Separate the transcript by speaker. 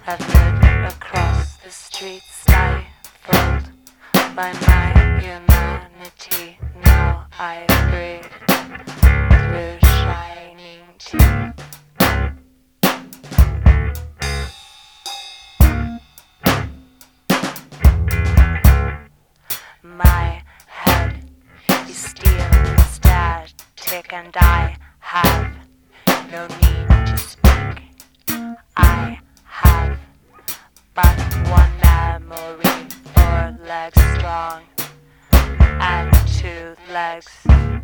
Speaker 1: I've lived across the street, stifled by my humanity. Now I breathe through shining teeth. My head is steel, static, and I have no need to speak. I have but one memory, 4 legs strong and 2 legs